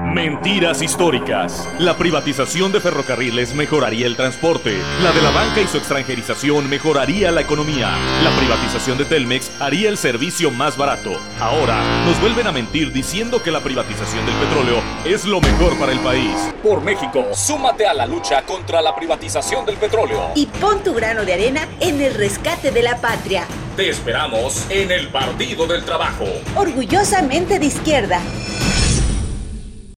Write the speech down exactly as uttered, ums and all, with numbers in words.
Mentiras históricas. La privatización de ferrocarriles mejoraría el transporte. La de la banca y su extranjerización mejoraría la economía. La privatización de Telmex haría el servicio más barato. Ahora nos vuelven a mentir diciendo que la privatización del petróleo es lo mejor para el país. Por México, súmate a la lucha contra la privatización del petróleo. Y pon tu grano de arena en el rescate de la patria. Te esperamos en el Partido del Trabajo. Orgullosamente de izquierda.